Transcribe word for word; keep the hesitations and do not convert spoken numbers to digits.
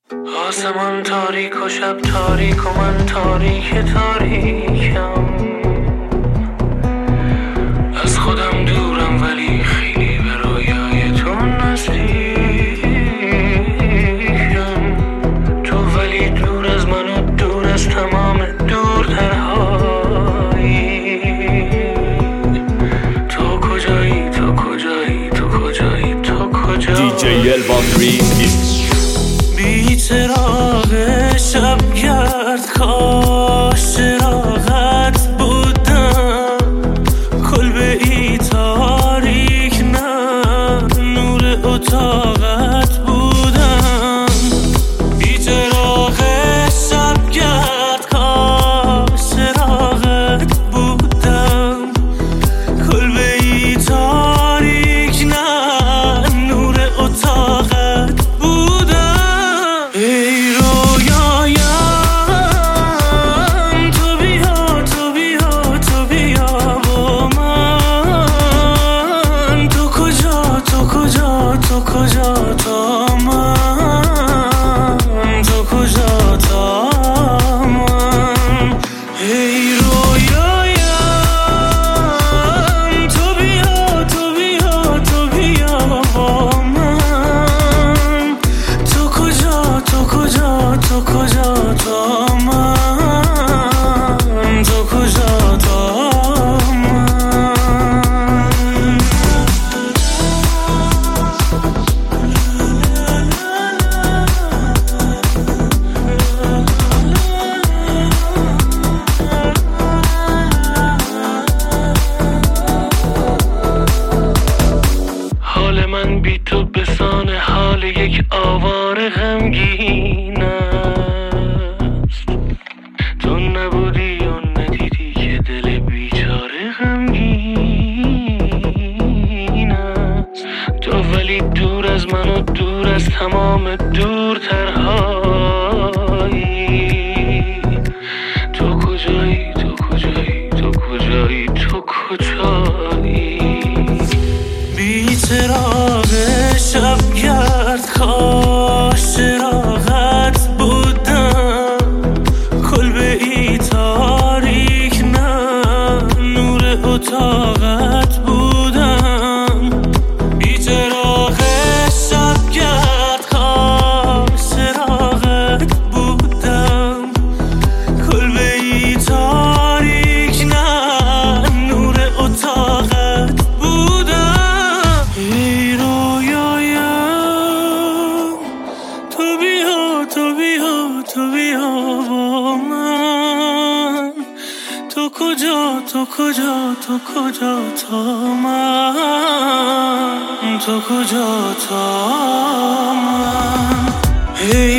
آسمان تاریک و شب تاریک و من تاریک تاریکم. از خودم دورم ولی خیلی به رویای تو نزدیکم. تو ولی دور از من و دور از تمام دورترهایی. تو کجایی تو کجایی تو کجایی تو کجایی دی جی البان ریمیکس. بی چراغ شب گرد کاش چراغت بودم. کلبه ای تاریک نه نور اتاقت بودم. بی چراغ شب گرد کاش چراغت بودم. کلبه ای تاریک نه نور اتاقت بودم. ای رویایم تو بیا تو بیا تو بیا با من. تو کجا تو کجا تو کجا تا من. تو کجا تا من. ای رویایم تو بیا تو بیا تو بیا با من. تو کجا تو کجا تو کجا تا من. تو کجا تا من. حال من بی تو بسان حال یک آواره غمگین است. تو نبودی و ندیدی که دل بیچاره غمگین است. تو ولی دور از من و دور از تمام دورترهایی. تو کجایی تو کجایی تو کجایی تو کجایی. بی چراغ شب گرد کاش چراغت بودم. کلبه ای تاریک نه نور اتاقت بودم. بی چراغ شب گرد کاش چراغت بودم. کلبه ای تاریک نه نور اتاقت بودم. ای رویایم تو بیا تو بیا تو بیا با من. تو کجا تو کجا تو کجا تا من. تو کجا تا من. ای